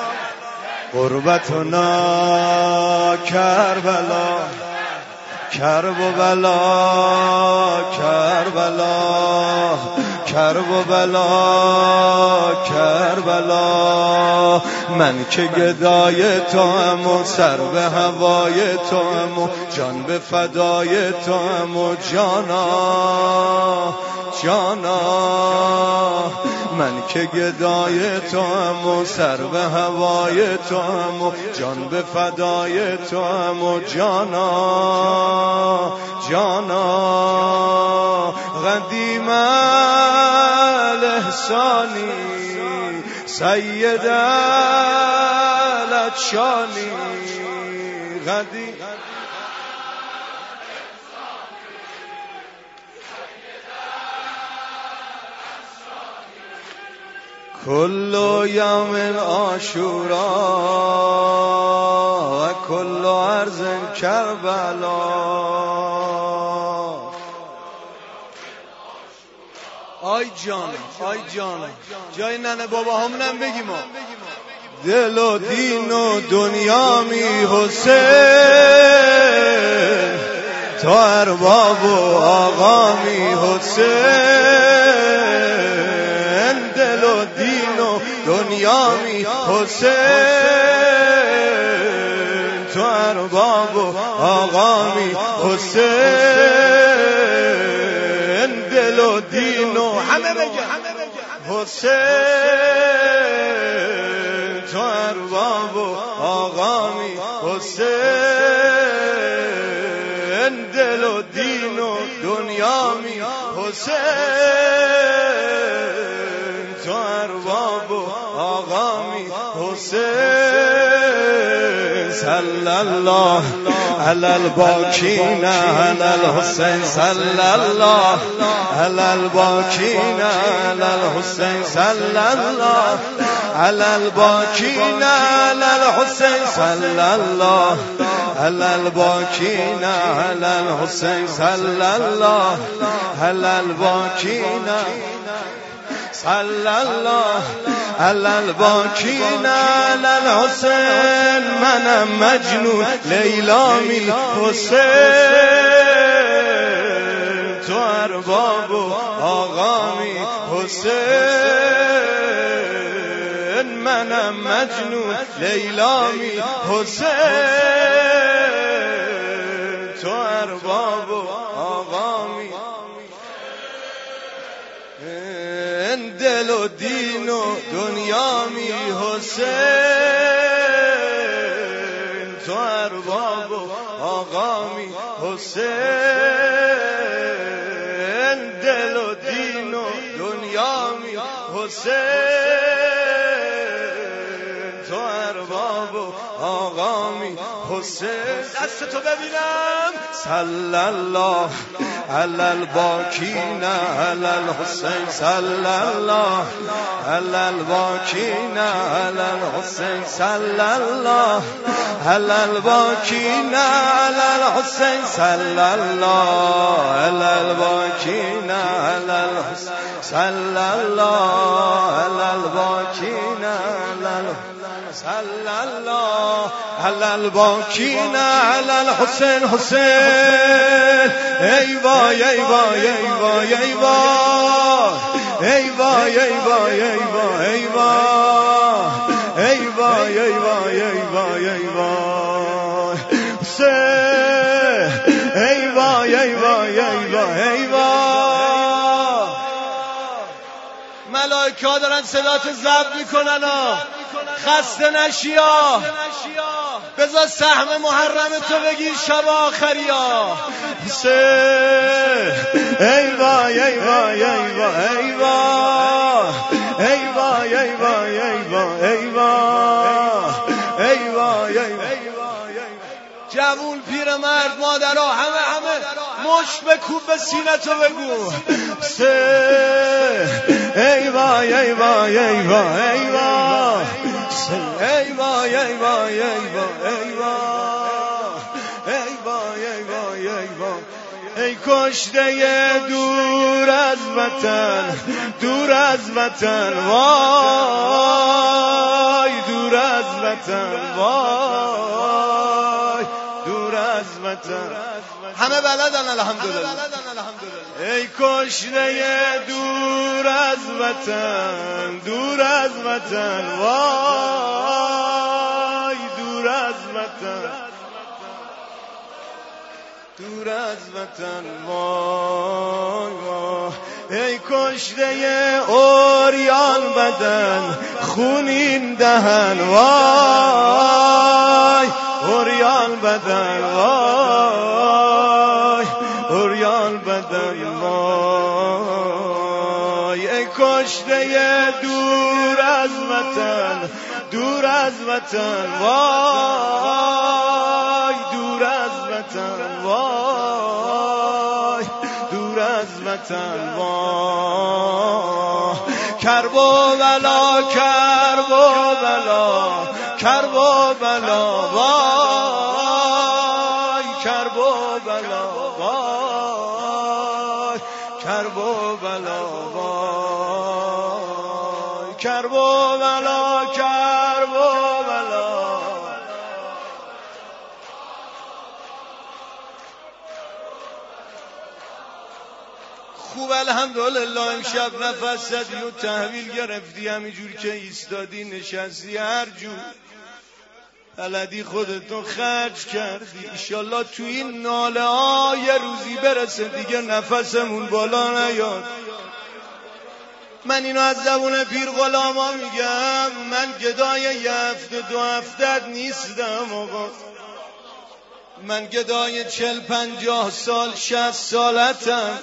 قربتنا کربلا، کرب و بلا کربلا، کرب و بلا کربلا. من که گدای تو هم و سر به هوای تو هم و جان به فدای تو هم و جانا جانا. من که گدای تو هم و سر به هوای تو هم و جان به فدای تو هم و جانا جانا قدیم الاحسانی سید الاتشانی قدیم کل یوم عاشورا و کل ارض کربلا. آی جان آی جان جای ننه بابا همونم بگیم دل و دین و دنیا می حسین تو ارباب و آقا می حسین دل و دین و دنیا می حسین تو ارباب و آقا می حسین دل و دین و همه بگه حسین تو ارباب و آقا می حسین دل و دین و دنیا می حسین تو ارباب و آقا می حسین صلی الله علی الباکین علی الحسین صلی الله علی الباکین علی الحسین صلی الله علی الباکین علی الحسین صلی الله علی الباکین علی الحسین صلی الله علی الباکین صلی الله علی الباکین علی الحسین منم مجنون لیلا می حسین تو ارباب و آقا می حسین منم مجنون لیلا می حسین تو ارباب و آقا می دل و دین و دنیا می حسین تو ارباب و آقا می حسین دل و دین و دنیا می حسین تو ارباب و آقا می حسین دست تو ببینم صلی الله علی الباکین علی الحسین صلی الله علی الباکین علی الحسین صلی الله علی الباکین علی الحسین صلی الله علی الباکین علی الحسین صلی الله علی الباکین علی صلی الله علی الباکین علی الحسین حسین ای وای ای وای ای وای ای وای ای وای ای وای ای وای ای وای ای وای ای وای ای وای ای وای حسین ای وای ای وای ای وای ای وای ملائکه ها دارن صداتو ضبط میکنن خسته نشیا بذار سهم محرم تو بگیر شب آخریا حسین ای وای ای وای ای وای ای وای ای وای ای وای ای وای ای وای ای وای ای وای جوون پیرمرد مادرها همه مشت بکوب به سینه تو بگو ای وای ای وای ای وای ای وای ای وای ای وای ای وای ای وای ای وای ای وای ای کشته دور از وطن دور از وطن وای دور از وطن وای دور از وطن همه بلدن الحمدلله ای کشته دور از وطن دور از وطن وای دور از وطن دور از وطن وای ای کشته اوریان بدن خونین دهن وای اوریان بدن وای اوریان بدن وای ای کشته دور از وطن دور از وطن وای دور از وطن وای دور از وطن وای کرب و بلا کرب و بلا کرب و بلا وای کرب و بلا وای کرب و بلا وای کرب و بلا کرب و بلا خوب الحمدلله امشب نفس زدی و تحویل گرفتی همینجور که ایستادی نشستی هر جور بلدی خودتو خرج کردی ایشالله تو این ناله ها یه روزی برسه دیگه نفسمون بالا نیاد. من اینو از زبون پیر غلاما میگم، من گدای یه هفته دو هفتت نیستم آقا، من گدای 40-50 سال 60 سالتم.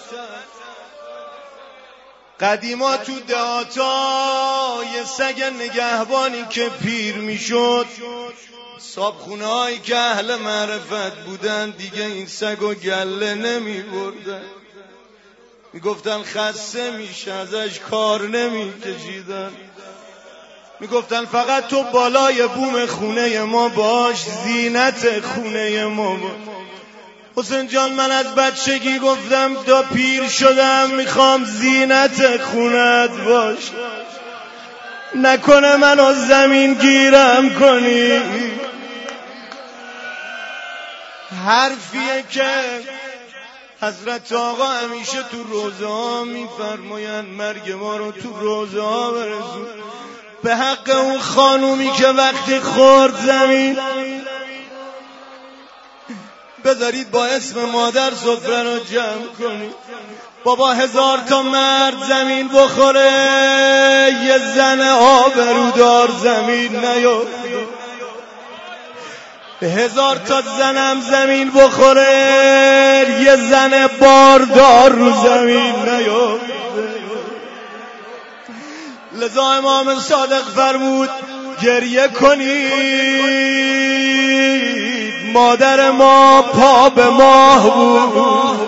قدیما تو دهاتا یه سگ نگهبانی که پیر میشد، صابخونه هایی که اهل معرفت بودن دیگه این سگو گله نمی بردن، میگفتن خسته میشه ازش کار نمی کشیدن، میگفتن فقط تو بالای بوم خونه ما باش، زینت خونه ما باش. حسین جان من از بچگی گفتم تا پیر شدم میخوام زینت خونت باش، نکنه منو زمین گیرم کنی. حرفیه که حضرت آقا همیشه تو روزه ها میفرمایند، مرگ ما رو تو روزه ها برسون. به حق اون خانومی که وقتی خورد زمین، بذارید با اسم مادر سفره رو جمع کنید. بابا 1000 تا مرد زمین بخوره، یه زن آبرودار زمین نیفته. 1000 تا زنم زمین بخوره، یه زن باردار رو زمین نیفته. لذا امام صادق فرمود گریه کنید، مادر ما پا به ماه بود.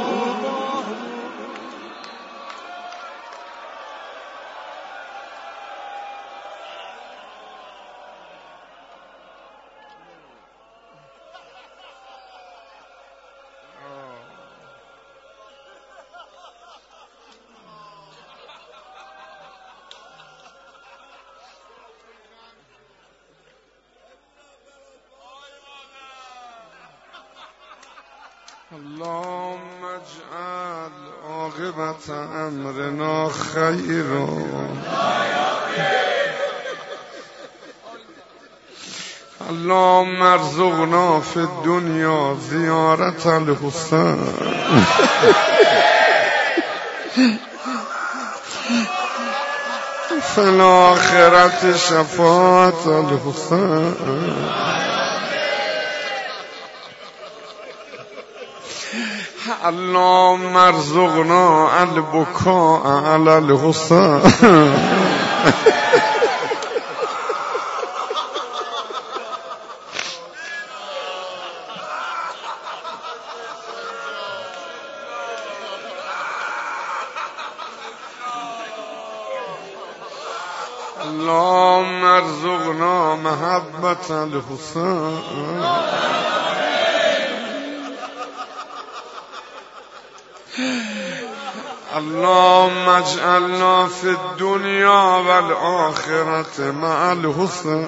اللهم اجعل عاقبت امرنا خیرا، اللهم ارزقنا فی الدنیا زیارت الحسین فی الاخرة شفاعت الحسین. اللهم ارزقنا البکاء علی الحسین. اللهم ارزقنا محبت الحسین. اللهم اجعلنا في الدنيا والآخرة مع الحسن.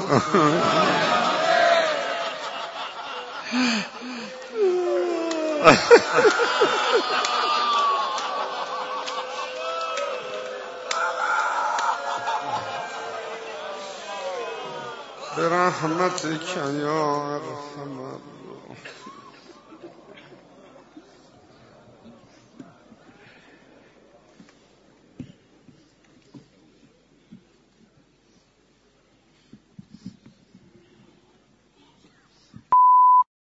برحمتك يا ارحم الراحمين.